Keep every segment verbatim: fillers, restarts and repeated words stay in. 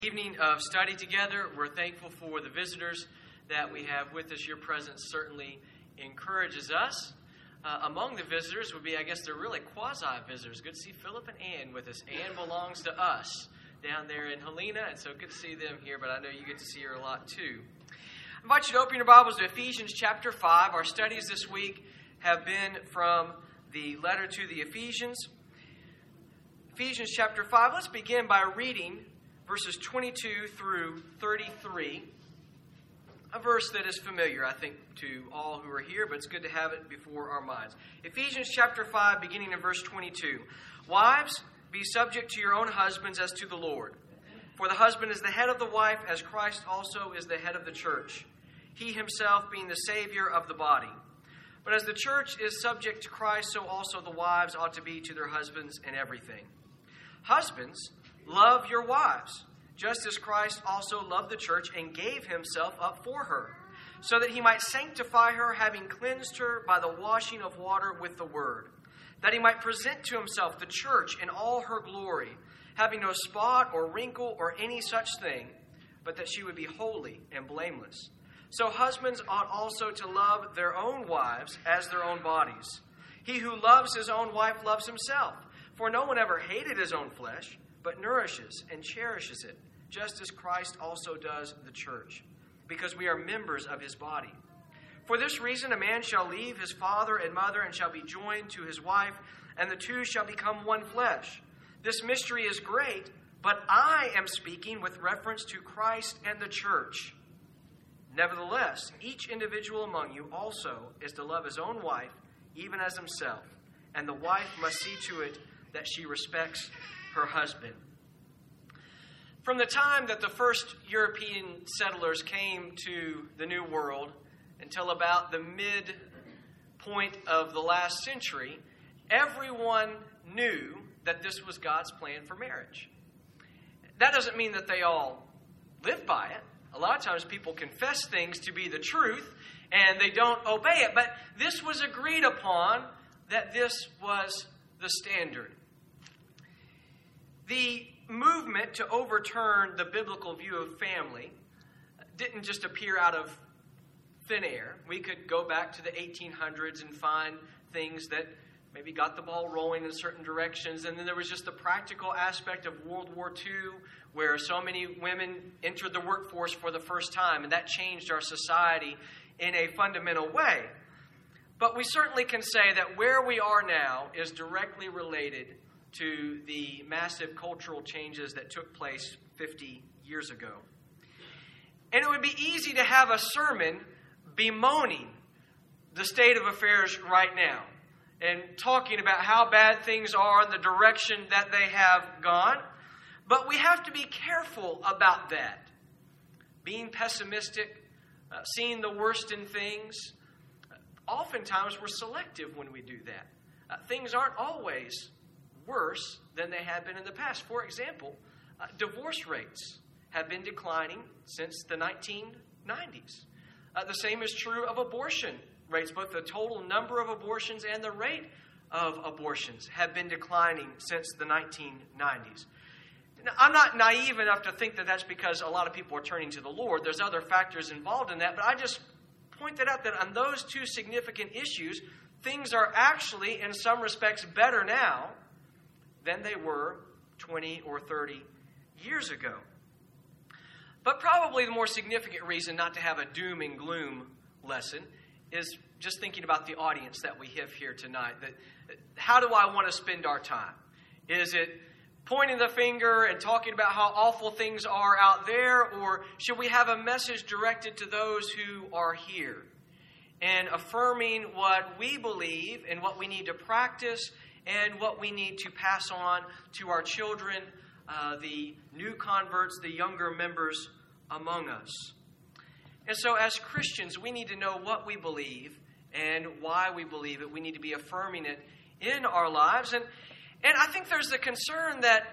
Evening of study together. We're thankful for the visitors that we have with us. Your presence certainly encourages us. Uh, among the visitors would be, I guess, they're really quasi-visitors. Good to see Philip and Ann with us. Ann belongs to us down there in Helena, and so good to see them here, but I know you get to see her a lot too. I invite you to open your Bibles to Ephesians chapter five. Our studies this week have been from the letter to the Ephesians. Ephesians chapter five. Let's begin by reading verses twenty-two through thirty-three, a verse that is familiar, I think, to all who are here, but it's good to have it before our minds. Ephesians chapter five, beginning in verse twenty-two. Wives, be subject to your own husbands as to the Lord. For the husband is the head of the wife, as Christ also is the head of the church, he himself being the Savior of the body. But as the church is subject to Christ, so also the wives ought to be to their husbands in everything. Husbands, love your wives, just as Christ also loved the church and gave himself up for her, so that he might sanctify her, having cleansed her by the washing of water with the word, that he might present to himself the church in all her glory, having no spot or wrinkle or any such thing, but that she would be holy and blameless. So husbands ought also to love their own wives as their own bodies. He who loves his own wife loves himself, for no one ever hated his own flesh, but nourishes and cherishes it, just as Christ also does the church, because we are members of his body. For this reason, a man shall leave his father and mother and shall be joined to his wife, and the two shall become one flesh. This mystery is great, but I am speaking with reference to Christ and the church. Nevertheless, each individual among you also is to love his own wife, even as himself, and the wife must see to it that she respects her husband. From the time that the first European settlers came to the New World until about the midpoint of the last century, everyone knew that this was God's plan for marriage. That doesn't mean that they all live by it. A lot of times people confess things to be the truth and they don't obey it. But this was agreed upon that this was the standard. The movement to overturn the biblical view of family didn't just appear out of thin air. We could go back to the eighteen hundreds and find things that maybe got the ball rolling in certain directions. And then there was just the practical aspect of World War Two, where so many women entered the workforce for the first time, and that changed our society in a fundamental way. But we certainly can say that where we are now is directly related to the massive cultural changes that took place fifty years ago. And it would be easy to have a sermon bemoaning the state of affairs right now and talking about how bad things are and the direction that they have gone. But we have to be careful about that. Being pessimistic, uh, seeing the worst in things. Oftentimes we're selective when we do that. Uh, things aren't always worse than they have been in the past. For example, uh, divorce rates have been declining since the nineteen nineties. Uh, the same is true of abortion rates. Both the total number of abortions and the rate of abortions have been declining since the nineteen nineties. Now, I'm not naive enough to think that that's because a lot of people are turning to the Lord. There's other factors involved in that, but I just pointed out that on those two significant issues, things are actually, in some respects, better now than they were twenty or thirty years ago. But probably the more significant reason not to have a doom and gloom lesson is just thinking about the audience that we have here tonight. That how do I want to spend our time? Is it pointing the finger and talking about how awful things are out there, or should we have a message directed to those who are here and affirming what we believe and what we need to practice and what we need to pass on to our children, uh, the new converts, the younger members among us? And so as Christians, we need to know what we believe and why we believe it. We need to be affirming it in our lives. And and I think there's the concern that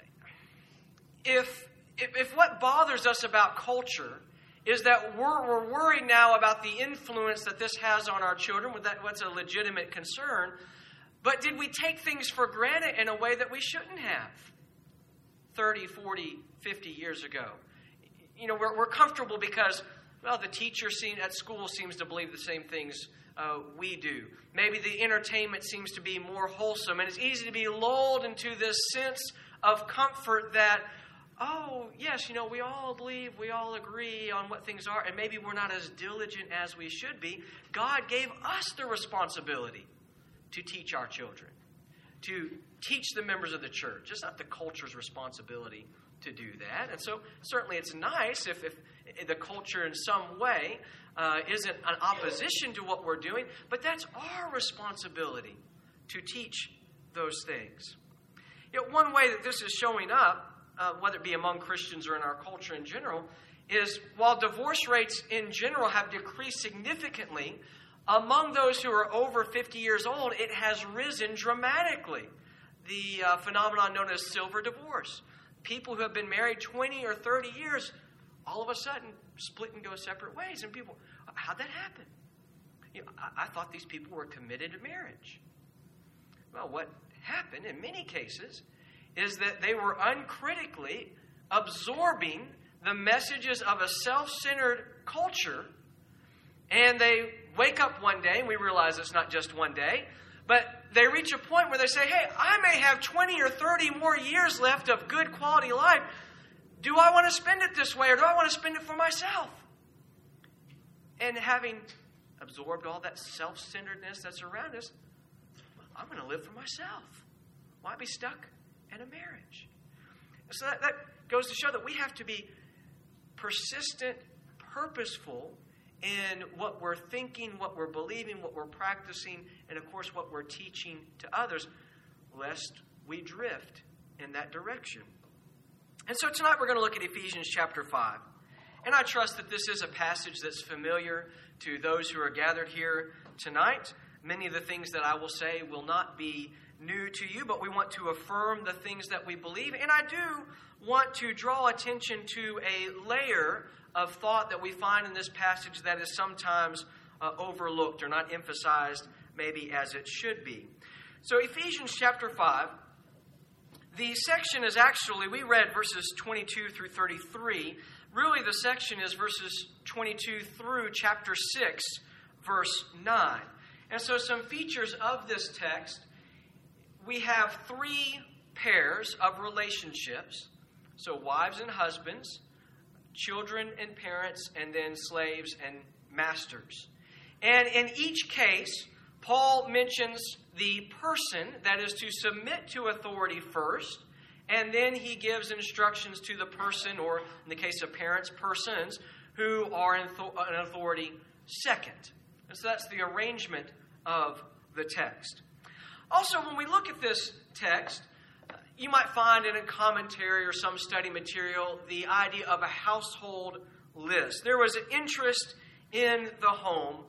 if, if, if what bothers us about culture is that we're, we're worried now about the influence that this has on our children, with that, what's a legitimate concern, but did we take things for granted in a way that we shouldn't have thirty, forty, fifty years ago. You know, we're, we're comfortable because, well, the teacher seem, at school seems to believe the same things uh, we do. Maybe the entertainment seems to be more wholesome, and it's easy to be lulled into this sense of comfort that, oh, yes, you know, we all believe, we all agree on what things are, and maybe we're not as diligent as we should be. God gave us the responsibility to teach our children, to teach the members of the church. It's not the culture's responsibility to do that. And so certainly it's nice if, if the culture in some way uh, isn't an opposition to what we're doing, but that's our responsibility to teach those things. You know, one way that this is showing up, Uh, whether it be among Christians or in our culture in general, is while divorce rates in general have decreased significantly, among those who are over fifty years old, it has risen dramatically. The uh, phenomenon known as silver divorce. People who have been married twenty or thirty years, all of a sudden split and go separate ways. And people, how'd that happen? You know, I, I thought these people were committed to marriage. Well, what happened in many cases is that they were uncritically absorbing the messages of a self-centered culture, and they wake up one day, and we realize it's not just one day, but they reach a point where they say, hey, I may have twenty or thirty more years left of good quality life. Do I want to spend it this way, or do I want to spend it for myself? And having absorbed all that self-centeredness that's around us, I'm going to live for myself. Why be stuck in a marriage? So that, that goes to show that we have to be persistent, purposeful in what we're thinking, what we're believing, what we're practicing, and of course what we're teaching to others, lest we drift in that direction. And so tonight we're going to look at Ephesians chapter five. And I trust that this is a passage that's familiar to those who are gathered here tonight. Many of the things that I will say will not be new to you, but we want to affirm the things that we believe. And I do want to draw attention to a layer of thought that we find in this passage that is sometimes uh, overlooked or not emphasized maybe as it should be. So Ephesians chapter five, the section is actually, we read verses twenty-two through thirty-three. Really the section is verses twenty-two through chapter six, verse nine. And so some features of this text: we have three pairs of relationships. So wives and husbands, children and parents, and then slaves and masters. And in each case, Paul mentions the person that is to submit to authority first, and then he gives instructions to the person, or in the case of parents, persons, who are in authority second. And so that's the arrangement of the text. Also, when we look at this text, you might find in a commentary or some study material the idea of a household list. There was an interest in the home,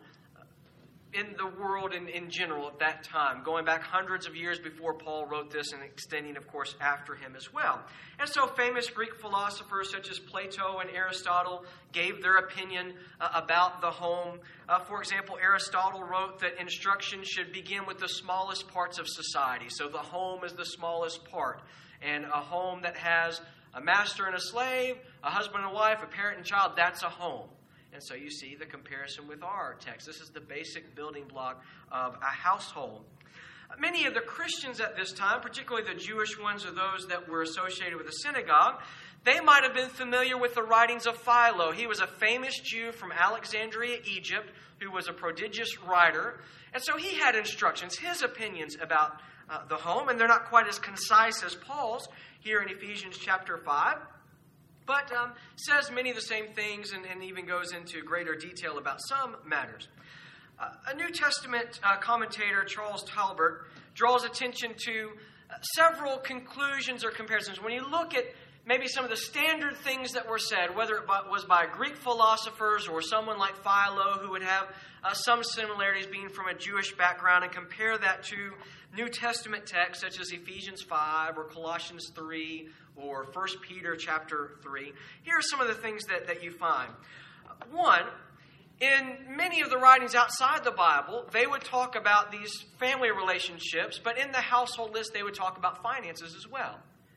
in the world in, in general at that time, going back hundreds of years before Paul wrote this and extending, of course, after him as well. And so famous Greek philosophers such as Plato and Aristotle gave their opinion uh, about the home. Uh, for example, Aristotle wrote that instruction should begin with the smallest parts of society. So the home is the smallest part. And a home that has a master and a slave, a husband and a wife, a parent and child, that's a home. And so you see the comparison with our text. This is the basic building block of a household. Many of the Christians at this time, particularly the Jewish ones or those that were associated with the synagogue, they might have been familiar with the writings of Philo. He was a famous Jew from Alexandria, Egypt, who was a prodigious writer. And so he had instructions, his opinions about uh, the home, and they're not quite as concise as Paul's here in Ephesians chapter five. But um, says many of the same things and, and even goes into greater detail about some matters. Uh, a New Testament uh, commentator, Charles Talbert, draws attention to uh, several conclusions or comparisons. When you look at maybe some of the standard things that were said, whether it was by Greek philosophers or someone like Philo who would have uh, some similarities being from a Jewish background, and compare that to New Testament texts such as Ephesians five or Colossians three or First Peter chapter three. Here are some of the things that, that you find. One, in many of the writings outside the Bible, they would talk about these family relationships, but in the household list, they would talk about finances as well.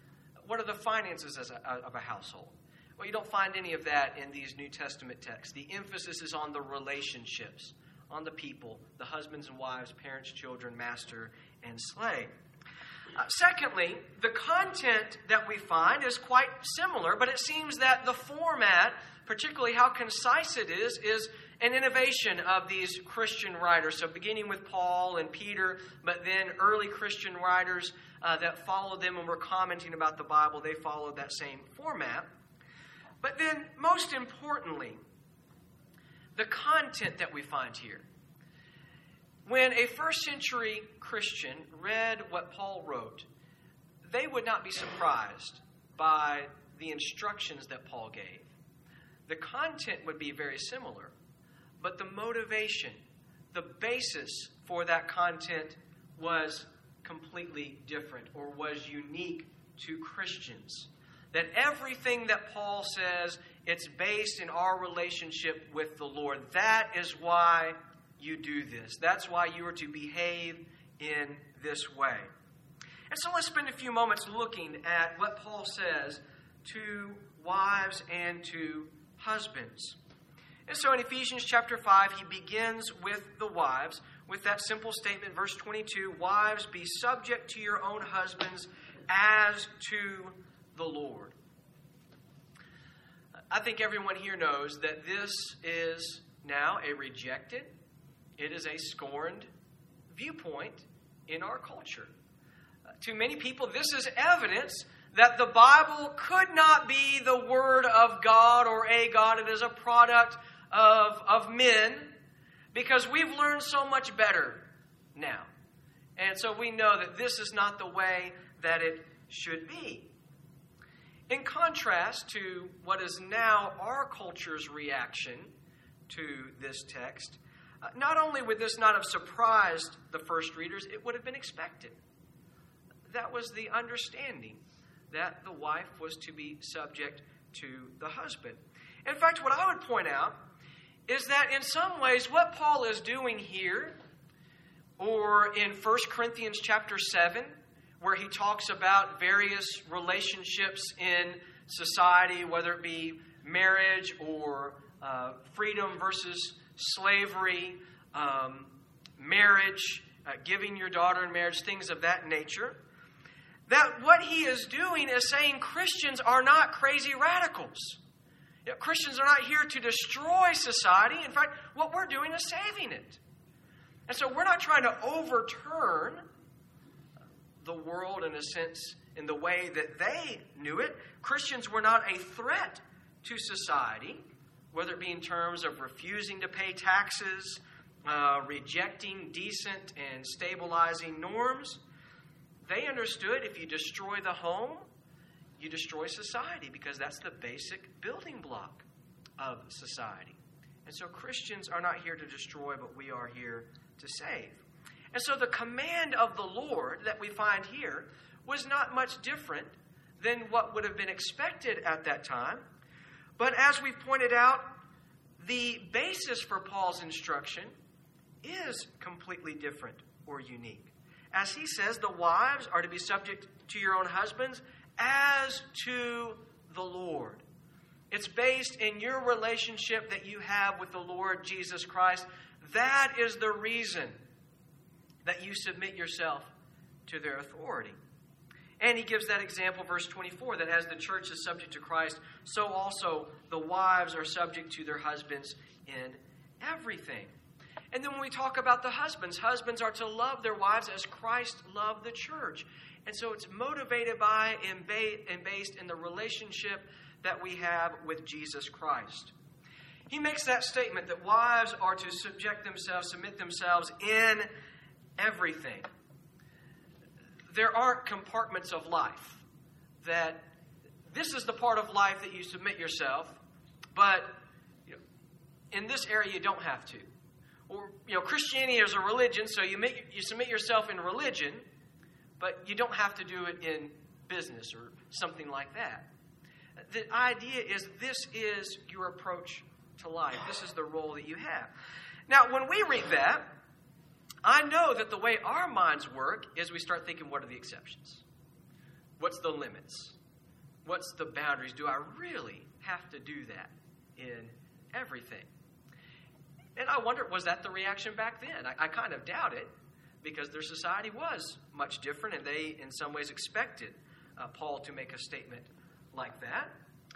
What are the finances as a, of a household? Well, you don't find any of that in these New Testament texts. The emphasis is on the relationships, on the people, the husbands and wives, parents, children, master, and slave. Uh, secondly, the content that we find is quite similar, but it seems that the format, particularly how concise it is, is an innovation of these Christian writers. So beginning with Paul and Peter, but then early Christian writers uh, that followed them and were commenting about the Bible, they followed that same format. But then, most importantly, the content that we find here. When a first century Christian read what Paul wrote, they would not be surprised by the instructions that Paul gave. The content would be very similar, but the motivation, the basis for that content was completely different or was unique to Christians. That everything that Paul says, it's based in our relationship with the Lord. That is why you do this. That's why you are to behave in this way. And so let's spend a few moments looking at what Paul says to wives and to husbands. And so in Ephesians chapter five, he begins with the wives with that simple statement, verse twenty-two, wives, be subject to your own husbands as to the Lord. I think everyone here knows that this is now a rejected, it is a scorned viewpoint in our culture. Uh, to many people, this is evidence that the Bible could not be the Word of God or a God. It is a product of, of men because we've learned so much better now. And so we know that this is not the way that it should be. In contrast to what is now our culture's reaction to this text, uh, not only would this not have surprised the first readers, it would have been expected. That was the understanding, that the wife was to be subject to the husband. In fact, what I would point out is that in some ways what Paul is doing here, or in First Corinthians chapter seven, where he talks about various relationships in society, whether it be marriage or uh, freedom versus slavery, um, marriage, uh, giving your daughter in marriage, things of that nature, that what he is doing is saying Christians are not crazy radicals. You know, Christians are not here to destroy society. In fact, what we're doing is saving it. And so we're not trying to overturn the world, in a sense, in the way that they knew it. Christians were not a threat to society, whether it be in terms of refusing to pay taxes, uh, rejecting decent and stabilizing norms. They understood if you destroy the home, you destroy society, because that's the basic building block of society. And so Christians are not here to destroy, but we are here to save. And so the command of the Lord that we find here was not much different than what would have been expected at that time. But as we've pointed out, the basis for Paul's instruction is completely different or unique. As he says, the wives are to be subject to your own husbands as to the Lord. It's based in your relationship that you have with the Lord Jesus Christ. That is the reason that you submit yourself to their authority. And he gives that example, verse twenty-four, that as the church is subject to Christ, so also the wives are subject to their husbands in everything. And then when we talk about the husbands, husbands are to love their wives as Christ loved the church. And so it's motivated by and based in the relationship that we have with Jesus Christ. He makes that statement that wives are to subject themselves, submit themselves in everything. There aren't compartments of life that this is the part of life that you submit yourself, but you know, in this area you don't have to. Or you know, Christianity is a religion, so you make, you submit yourself in religion, but you don't have to do it in business or something like that. The idea is this is your approach to life. This is the role that you have. Now, when we read that, I know that the way our minds work is we start thinking, what are the exceptions? What's the limits? What's the boundaries? Do I really have to do that in everything? And I wonder, was that the reaction back then? I, I kind of doubt it, because their society was much different, and they, in some ways, expected uh, Paul to make a statement like that.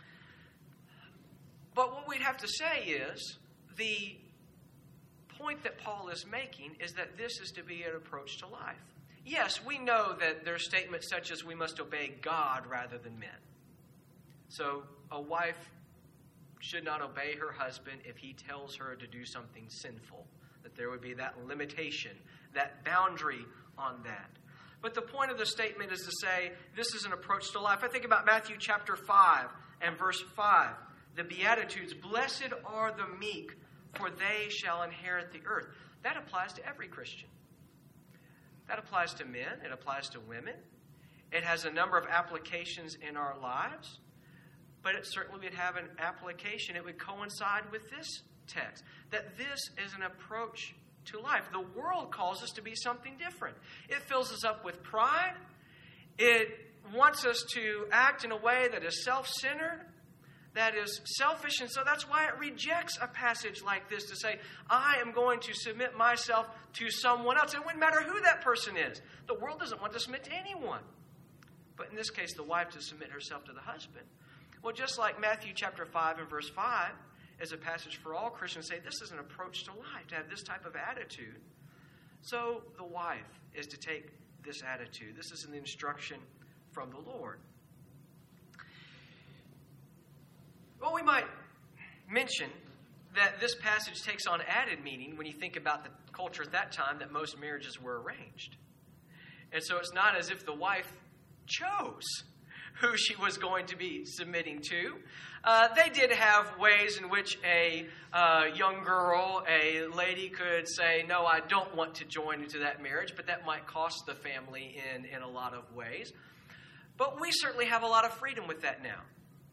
But what we'd have to say is, the point that Paul is making is that this is to be an approach to life. Yes, we know that there are statements such as we must obey God rather than men. So a wife should not obey her husband if he tells her to do something sinful, that there would be that limitation, that boundary on that. But the point of the statement is to say this is an approach to life. I think about Matthew chapter five and verse five. The Beatitudes, blessed are the meek, for they shall inherit the earth. That applies to every Christian. That applies to men. It applies to women. It has a number of applications in our lives. But it certainly would have an application. It would coincide with this text. That this is an approach to life. The world calls us to be something different. It fills us up with pride. It wants us to act in a way that is self-centered, that is selfish. And so that's why it rejects a passage like this to say, I am going to submit myself to someone else. It wouldn't matter who that person is. The world doesn't want to submit to anyone. But in this case, the wife to submit herself to the husband. Well, just like Matthew chapter five and verse five is a passage for all Christians, say this is an approach to life, to have this type of attitude. So the wife is to take this attitude. This is an instruction from the Lord. Well, we might mention that this passage takes on added meaning when you think about the culture at that time, that most marriages were arranged. And so it's not as if the wife chose who she was going to be submitting to. Uh, they did have ways in which a uh, young girl, a lady could say, no, I don't want to join into that marriage, but that might cost the family in, in a lot of ways. But we certainly have a lot of freedom with that now.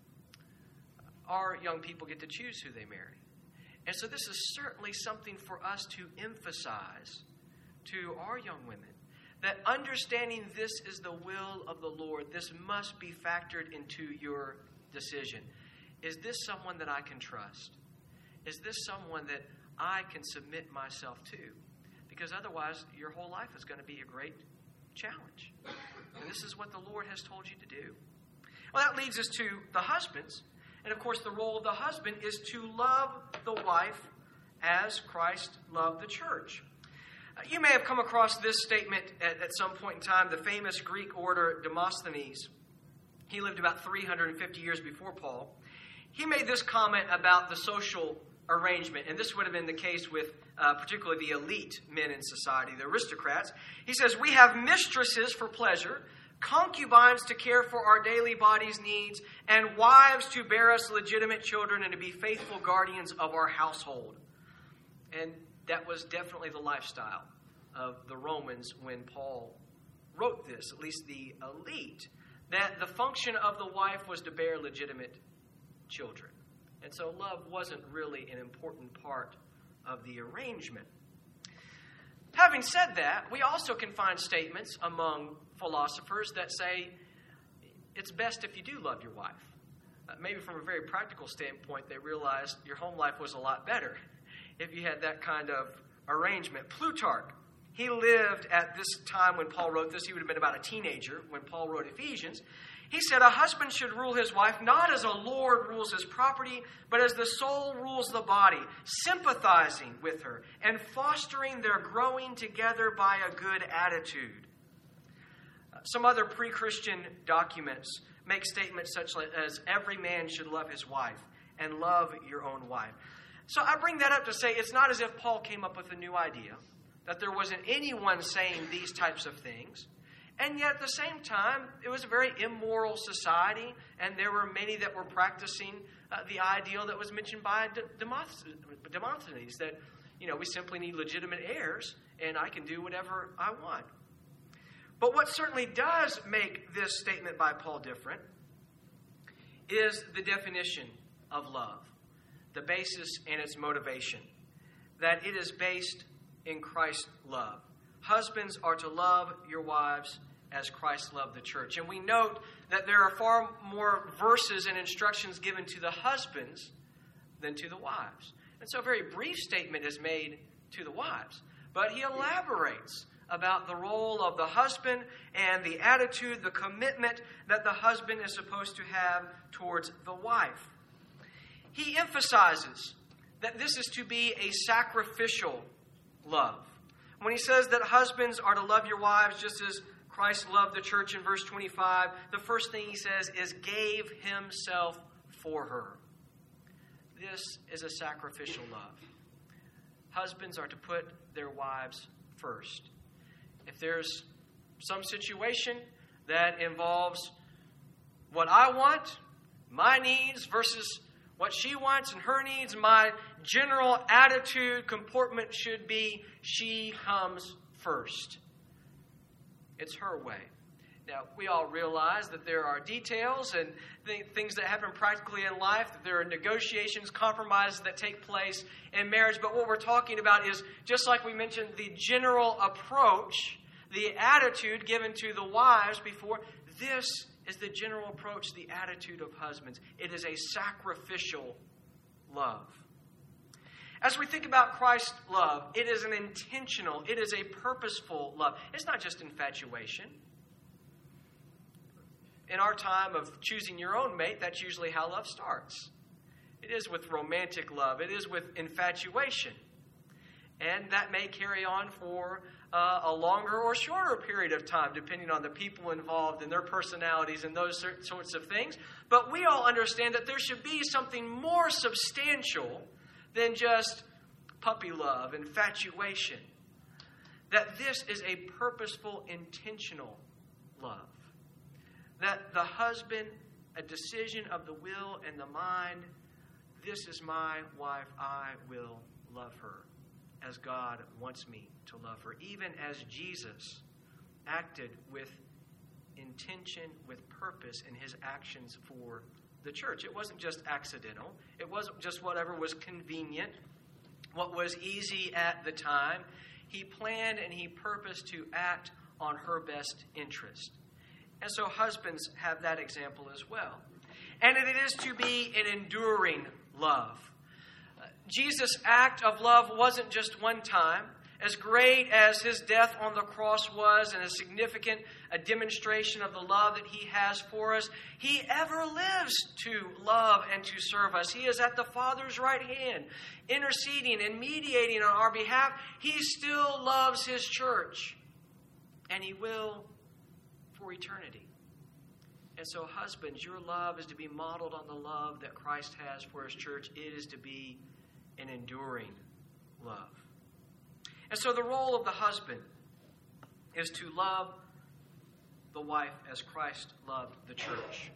Our young people get to choose who they marry. And so this is certainly something for us to emphasize to our young women, that understanding this is the will of the Lord, this must be factored into your decision. Is this someone that I can trust? Is this someone that I can submit myself to? Because otherwise, your whole life is going to be a great challenge. And this is what the Lord has told you to do. Well, that leads us to the husbands. And of course, the role of the husband is to love the wife as Christ loved the church. Uh, you may have come across this statement at, at some point in time. The famous Greek orator Demosthenes, he lived about three hundred fifty years before Paul. He made this comment about the social arrangement, and this would have been the case with uh, particularly the elite men in society, the aristocrats. He says, we have mistresses for pleasure, concubines to care for our daily body's needs, and wives to bear us legitimate children and to be faithful guardians of our household. And that was definitely the lifestyle of the Romans when Paul wrote this, at least the elite, that the function of the wife was to bear legitimate children. And so love wasn't really an important part of the arrangement. Having said that, we also can find statements among philosophers that say it's best if you do love your wife. Uh, maybe from a very practical standpoint, they realized your home life was a lot better if you had that kind of arrangement. Plutarch, he lived at this time when Paul wrote this. He would have been about a teenager when Paul wrote Ephesians. He said, a husband should rule his wife not as a lord rules his property, but as the soul rules the body, sympathizing with her and fostering their growing together by a good attitude. Uh, some other pre-Christian documents make statements such as every man should love his wife and love your own wife. So I bring that up to say it's not as if Paul came up with a new idea, that there wasn't anyone saying these types of things. And yet at the same time, it was a very immoral society, and there were many that were practicing uh, the ideal that was mentioned by Demosthenes, that, you know, we simply need legitimate heirs, and I can do whatever I want. But what certainly does make this statement by Paul different is the definition of love, the basis and its motivation, that it is based in Christ's love. Husbands are to love your wives as Christ loved the church. And we note that there are far more verses and instructions given to the husbands than to the wives. And so a very brief statement is made to the wives. But he elaborates about the role of the husband and the attitude, the commitment that the husband is supposed to have towards the wife. He emphasizes that this is to be a sacrificial love. When he says that husbands are to love your wives just as Christ loved the church in verse twenty-five, the first thing he says is gave himself for her. This is a sacrificial love. Husbands are to put their wives first. If there's some situation that involves what I want, my needs versus what she wants and her needs, my general attitude, comportment should be she comes first. It's her way. Now, we all realize that there are details and th- things that happen practically in life, that there are negotiations, compromises that take place in marriage. But what we're talking about is, just like we mentioned, the general approach, the attitude given to the wives before. This is the general approach, the attitude of husbands. It is a sacrificial love. As we think about Christ's love, it is an intentional, it is a purposeful love. It's not just infatuation. In our time of choosing your own mate, that's usually how love starts. It is with romantic love. It is with infatuation. And that may carry on for uh, a longer or shorter period of time, depending on the people involved and their personalities and those sorts of things. But we all understand that there should be something more substantial than just puppy love, infatuation. That this is a purposeful, intentional love. That the husband, a decision of the will and the mind, this is my wife, I will love her as God wants me to love her. Even as Jesus acted with intention, with purpose in his actions for the church. It wasn't just accidental. It wasn't just whatever was convenient, what was easy at the time. He planned and he purposed to act on her best interest. And so husbands have that example as well. And it is to be an enduring love. Uh, Jesus' act of love wasn't just one time. As great as his death on the cross was and a significant a demonstration of the love that he has for us, he ever lives to love and to serve us. He is at the Father's right hand, interceding and mediating on our behalf. He still loves his church, and he will for eternity. And so, husbands, your love is to be modeled on the love that Christ has for his church. It is to be an enduring love. And so the role of the husband is to love the wife as Christ loved the church.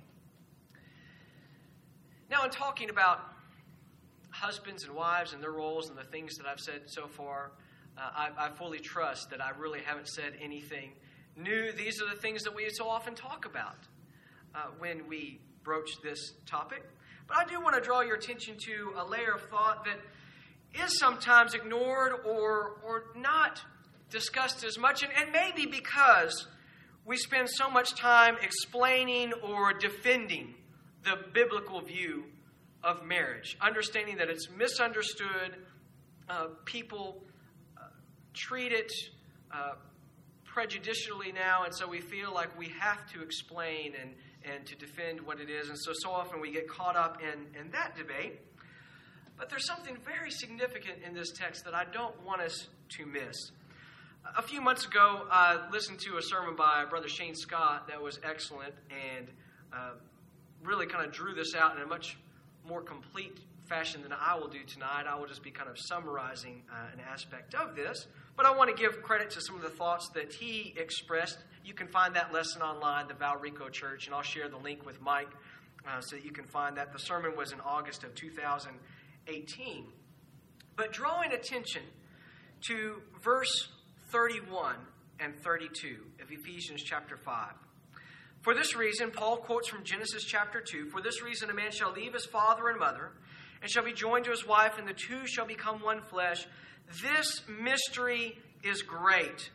Now, in talking about husbands and wives and their roles and the things that I've said so far, uh, I, I fully trust that I really haven't said anything new. These are the things that we so often talk about uh, when we broach this topic. But I do want to draw your attention to a layer of thought that is sometimes ignored or or not discussed as much, and, and maybe because we spend so much time explaining or defending the biblical view of marriage, understanding that it's misunderstood. Uh, people uh, treat it uh, prejudicially now, and so we feel like we have to explain and, and to defend what it is, and so so often we get caught up in, in that debate. But there's something very significant in this text that I don't want us to miss. A few months ago, I listened to a sermon by Brother Shane Scott that was excellent and uh, really kind of drew this out in a much more complete fashion than I will do tonight. I will just be kind of summarizing uh, an aspect of this. But I want to give credit to some of the thoughts that he expressed. You can find that lesson online, the Valrico Church, and I'll share the link with Mike uh, so that you can find that. The sermon was in August of two thousand eighteen. But drawing attention to verse thirty-one and thirty-two of Ephesians chapter five. For this reason, Paul quotes from Genesis chapter two, for this reason a man shall leave his father and mother, and shall be joined to his wife, and the two shall become one flesh. This mystery is great,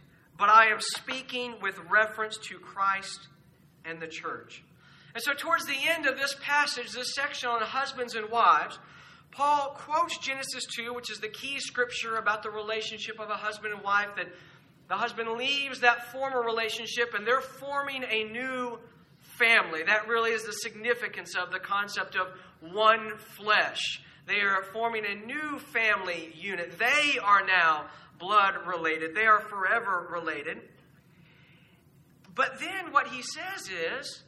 but I am speaking with reference to Christ and the church. And so towards the end of this passage, this section on husbands and wives, Paul quotes Genesis two, which is the key scripture about the relationship of a husband and wife, that the husband leaves that former relationship and they're forming a new family. That really is the significance of the concept of one flesh. They are forming a new family unit. They are now blood related. They are forever related. But then what he says is,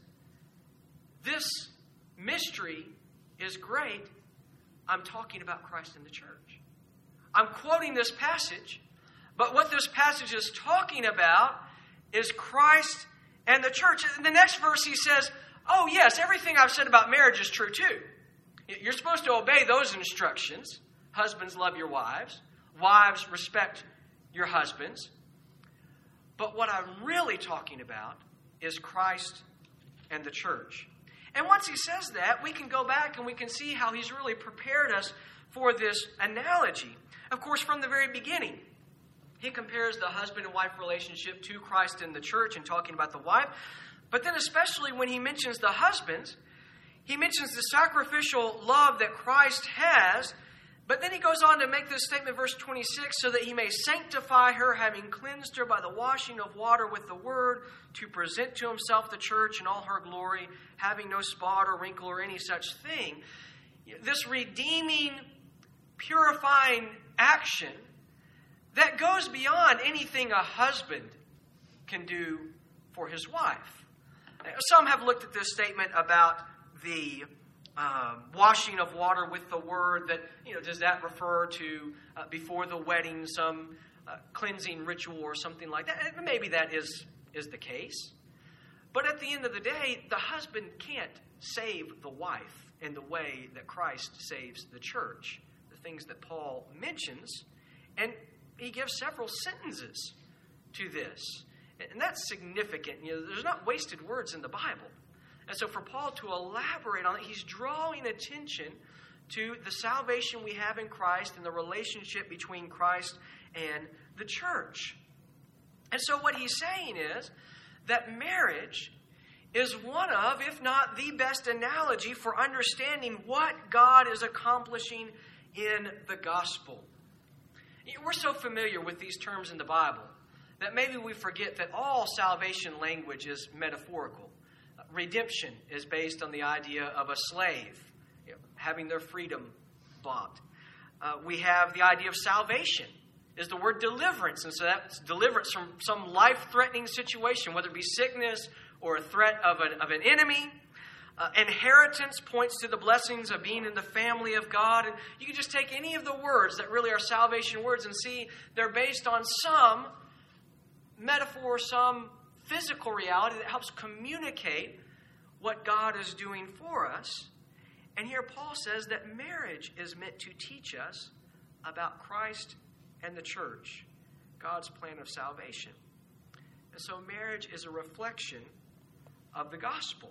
this mystery is great. I'm talking about Christ and the church. I'm quoting this passage, but what this passage is talking about is Christ and the church. In the next verse he says, oh yes, everything I've said about marriage is true too. You're supposed to obey those instructions. Husbands, love your wives. Wives, respect your husbands. But what I'm really talking about is Christ and the church. And once he says that, we can go back and we can see how he's really prepared us for this analogy. Of course, from the very beginning, he compares the husband and wife relationship to Christ and the church and talking about the wife. But then especially when he mentions the husbands, he mentions the sacrificial love that Christ has. But then he goes on to make this statement, verse twenty-six, so that he may sanctify her, having cleansed her by the washing of water with the word, to present to himself the church in all her glory, having no spot or wrinkle or any such thing. This redeeming, purifying action that goes beyond anything a husband can do for his wife. Some have looked at this statement about the um, washing of water with the word, that, you know, does that refer to uh, before the wedding some uh, cleansing ritual or something like that? And maybe that is, is the case. But at the end of the day, the husband can't save the wife in the way that Christ saves the church. The things that Paul mentions, and he gives several sentences to this. And that's significant. You know, there's not wasted words in the Bible. And so for Paul to elaborate on it, he's drawing attention to the salvation we have in Christ and the relationship between Christ and the church. And so what he's saying is that marriage is one of, if not the best analogy for understanding what God is accomplishing in the gospel. We're so familiar with these terms in the Bible that maybe we forget that all salvation language is metaphorical. Redemption is based on the idea of a slave, you know, having their freedom bought. Uh, we have the idea of salvation is the word deliverance. And so that's deliverance from some life-threatening situation, whether it be sickness or a threat of an, of an enemy. Uh, inheritance points to the blessings of being in the family of God. And you can just take any of the words that really are salvation words and see they're based on some metaphor, some physical reality that helps communicate what God is doing for us. And here Paul says that marriage is meant to teach us about Christ and the church, God's plan of salvation. And so marriage is a reflection of the gospel.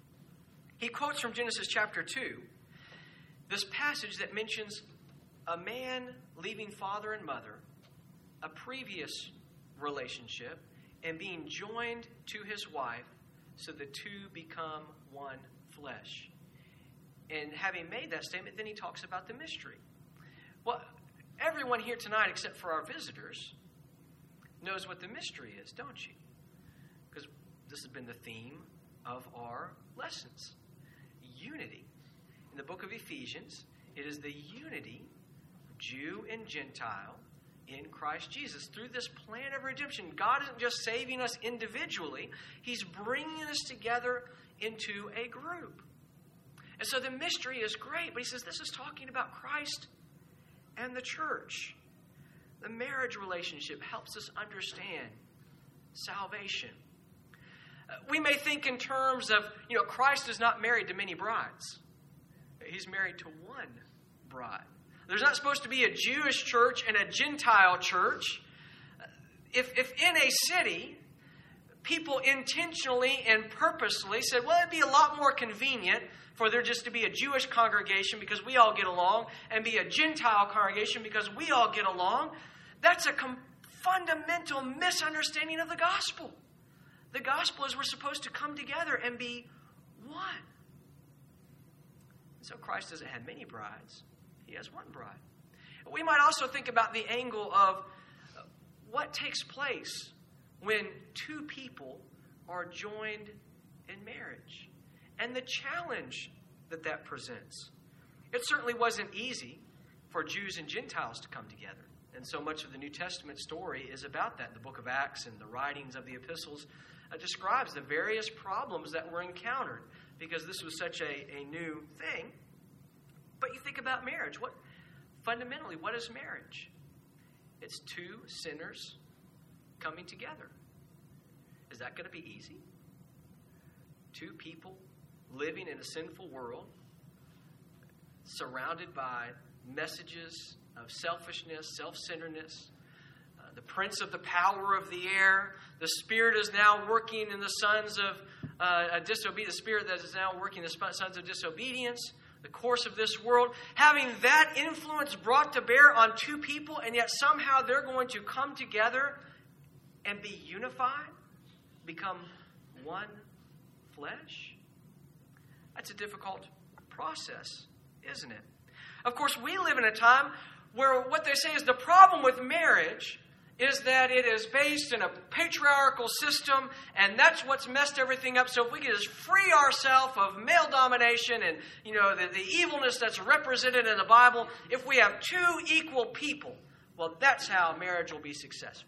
He quotes from Genesis chapter two, this passage that mentions a man leaving father and mother, a previous relationship, and being joined to his wife so the two become one flesh. And having made that statement, then he talks about the mystery. Well, everyone here tonight, except for our visitors, knows what the mystery is, don't you? Because this has been the theme of our lessons. Unity. In the book of Ephesians, it is the unity of Jew and Gentile in Christ Jesus. Through this plan of redemption, God isn't just saving us individually. He's bringing us together into a group. And so the mystery is great, but he says this is talking about Christ and the church. The marriage relationship helps us understand salvation. Uh, we may think in terms of, you know, Christ is not married to many brides. He's married to one bride. There's not supposed to be a Jewish church and a Gentile church. If, if in a city, people intentionally and purposely said, well, it'd be a lot more convenient for there just to be a Jewish congregation because we all get along, and be a Gentile congregation because we all get along, that's a com- fundamental misunderstanding of the gospel. The gospel is we're supposed to come together and be one. So Christ doesn't have many brides. He has one bride. We might also think about the angle of what takes place when two people are joined in marriage and the challenge that that presents. It certainly wasn't easy for Jews and Gentiles to come together. And so much of the New Testament story is about that. The book of Acts and the writings of the epistles uh, describes the various problems that were encountered because this was such a, a new thing. But you think about marriage. What fundamentally, what is marriage? It's two sinners coming together. Is that going to be easy? Two people living in a sinful world, surrounded by messages of selfishness, self-centeredness. Uh, the prince of the power of the air. The spirit is now working in the sons of uh, disobedience. The spirit that is now working in the sons of disobedience. The course of this world. Having that influence brought to bear on two people, and yet somehow they're going to come together and be unified, become one flesh. That's a difficult process, isn't it? Of course, we live in a time where what they say is the problem with marriage is that it is based in a patriarchal system, and that's what's messed everything up. So if we can just free ourselves of male domination and, you know, the, the evilness that's represented in the Bible, if we have two equal people, well, that's how marriage will be successful.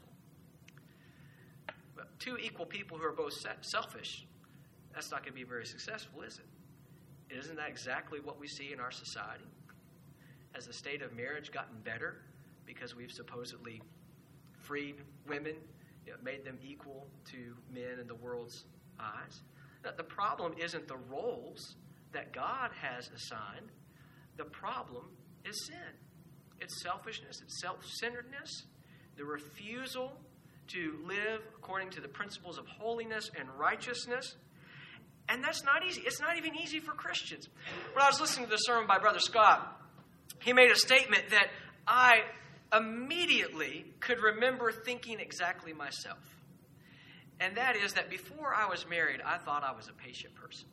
But two equal people who are both selfish, that's not going to be very successful, is it? Isn't that exactly what we see in our society? Has the state of marriage gotten better because we've supposedly freed women, you know, made them equal to men in the world's eyes? Now, the problem isn't the roles that God has assigned. The problem is sin. It's selfishness. It's self-centeredness. The refusal to live according to the principles of holiness and righteousness. And that's not easy. It's not even easy for Christians. When I was listening to the sermon by Brother Scott, he made a statement that I immediately could remember thinking exactly myself. And that is that before I was married, I thought I was a patient person.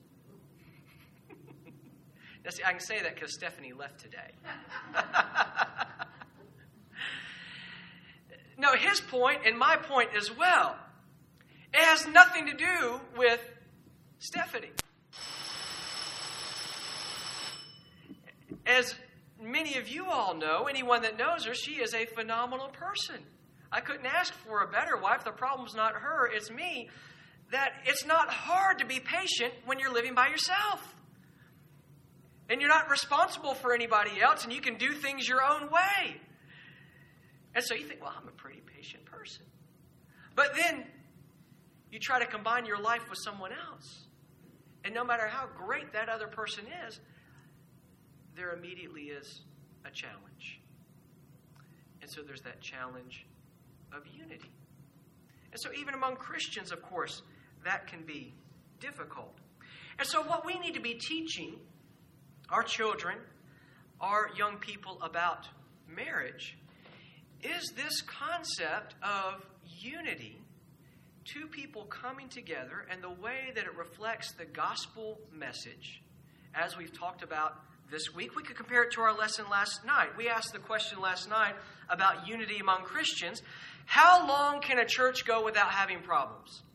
Now, see, I can say that because Stephanie left today. No, his point and my point as well. It has nothing to do with Stephanie. As many of you all know, anyone that knows her, she is a phenomenal person. I couldn't ask for a better wife. The problem's not her, it's me. That it's not hard to be patient when you're living by yourself. And you're not responsible for anybody else, and you can do things your own way. And so you think, well, I'm a pretty patient person. But then you try to combine your life with someone else. And no matter how great that other person is, there immediately is a challenge. And so there's that challenge of unity. And so even among Christians, of course, that can be difficult. And so what we need to be teaching our children, our young people about marriage, is this concept of unity. Two people coming together and the way that it reflects the gospel message, as we've talked about this week. We could compare it to our lesson last night. We asked the question last night about unity among Christians. How long can a church go without having problems?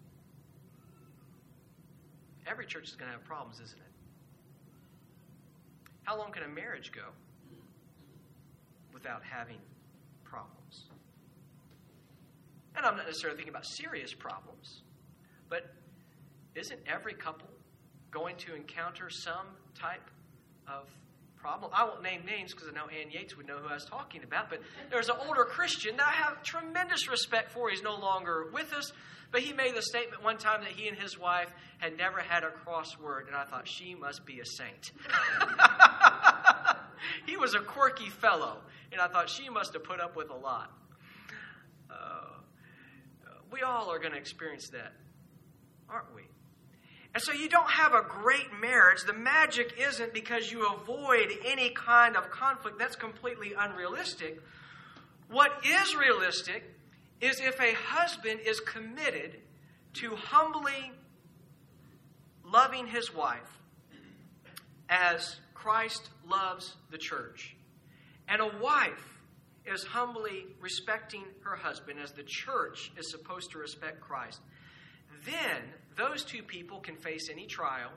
Every church is going to have problems, isn't it? How long can a marriage go without having problems? And I'm not necessarily thinking about serious problems, but isn't every couple going to encounter some type of problem? I won't name names because I know Ann Yates would know who I was talking about, but there's an older Christian that I have tremendous respect for. He's no longer with us, but he made the statement one time that he and his wife had never had a crossword, and I thought, she must be a saint. He was a quirky fellow, and I thought, she must have put up with a lot. Uh, we all are going to experience that, aren't we? And so you don't have a great marriage. The magic isn't because you avoid any kind of conflict. That's completely unrealistic. What is realistic is if a husband is committed to humbly loving his wife as Christ loves the church, and a wife is humbly respecting her husband as the church is supposed to respect Christ, then those two people can face any trial,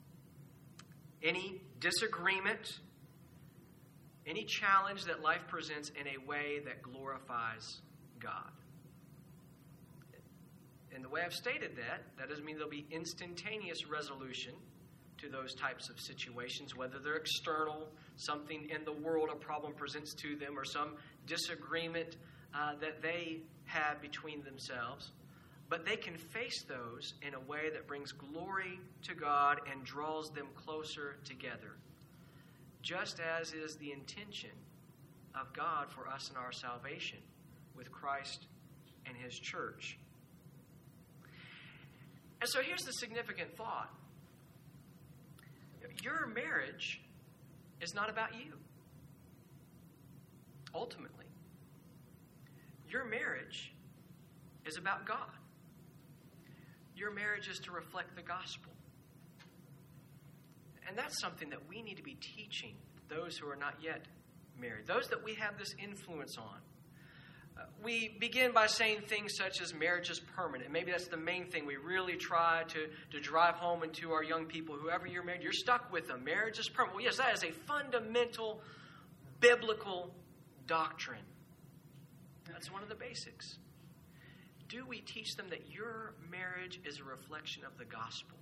any disagreement, any challenge that life presents in a way that glorifies God. And the way I've stated that, that doesn't mean there'll be instantaneous resolution to those types of situations, whether they're external, something in the world a problem presents to them, or some disagreement uh, that they have between themselves. But they can face those in a way that brings glory to God and draws them closer together, just as is the intention of God for us in our salvation with Christ and His church. And so here's the significant thought. Your marriage is not about you. Ultimately, your marriage is about God. Your marriage is to reflect the gospel. And that's something that we need to be teaching those who are not yet married, those that we have this influence on. Uh, we begin by saying things such as marriage is permanent. Maybe that's the main thing we really try to, to drive home into our young people. Whoever you're married, you're stuck with them. Marriage is permanent. Well, yes, that is a fundamental biblical doctrine. That's one of the basics. Do we teach them that your marriage is a reflection of the gospel?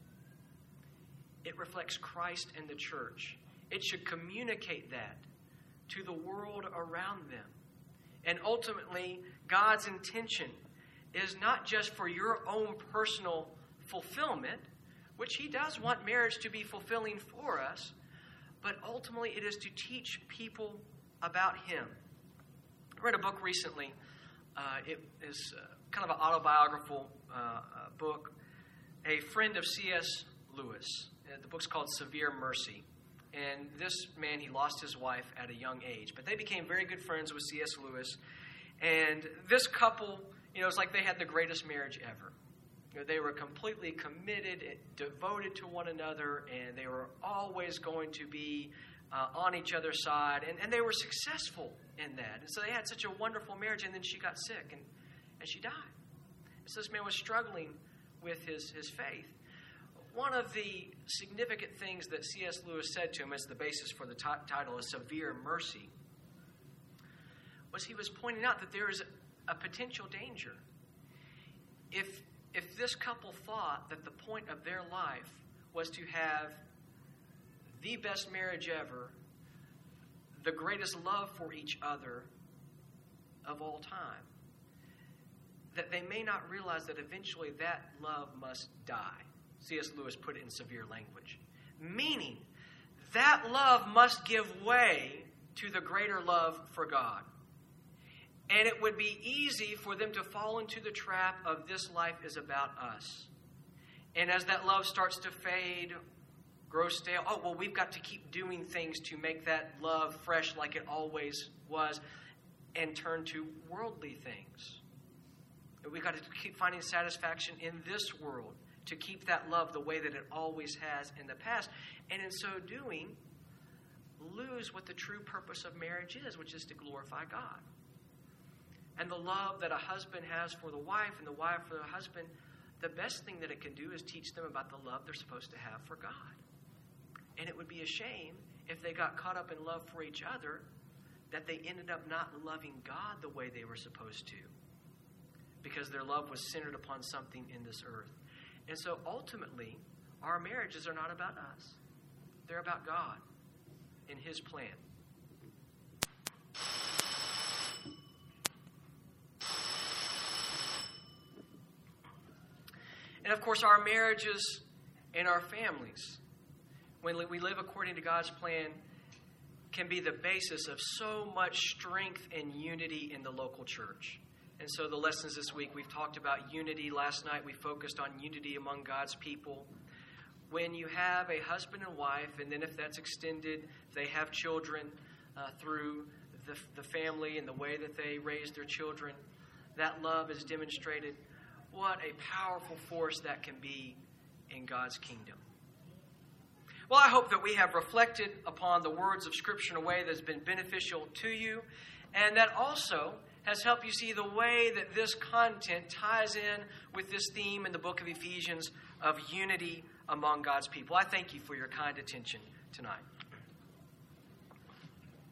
It reflects Christ and the church. It should communicate that to the world around them. And ultimately, God's intention is not just for your own personal fulfillment, which He does want marriage to be fulfilling for us, but ultimately it is to teach people about Him. I read a book recently. Uh, it is uh, kind of an autobiographical uh, uh, book. A friend of C S Lewis. Uh, the book's called Severe Mercy. And this man, he lost his wife at a young age. But they became very good friends with C S Lewis. And this couple, you know, it's like they had the greatest marriage ever. You know, they were completely committed, devoted to one another, and they were always going to be uh, on each other's side. And, and they were successful in that. And so they had such a wonderful marriage, and then she got sick, and, and she died. And so this man was struggling with his, his faith. One of the significant things that C S Lewis said to him as the basis for the t- title is Severe Mercy was he was pointing out that there is a, a potential danger. If, if this couple thought that the point of their life was to have the best marriage ever, the greatest love for each other of all time, that they may not realize that eventually that love must die. C S Lewis put it in severe language. Meaning, that love must give way to the greater love for God. And it would be easy for them to fall into the trap of this life is about us. And as that love starts to fade, grow stale, oh, well, we've got to keep doing things to make that love fresh like it always was, and turn to worldly things. We've got to keep finding satisfaction in this world, to keep that love the way that it always has in the past. And in so doing, lose what the true purpose of marriage is, which is to glorify God. And the love that a husband has for the wife and the wife for the husband, the best thing that it can do is teach them about the love they're supposed to have for God. And it would be a shame if they got caught up in love for each other that they ended up not loving God the way they were supposed to, because their love was centered upon something in this earth. And so ultimately, our marriages are not about us. They're about God and His plan. And of course, our marriages and our families, when we live according to God's plan, can be the basis of so much strength and unity in the local church. And so the lessons this week, we've talked about unity. Last night we focused on unity among God's people. When you have a husband and wife, and then if that's extended, if they have children uh, through the, the family and the way that they raise their children, that love is demonstrated, what a powerful force that can be in God's kingdom. Well, I hope that we have reflected upon the words of Scripture in a way that has been beneficial to you, and that also has helped you see the way that this content ties in with this theme in the book of Ephesians of unity among God's people. I thank you for your kind attention tonight.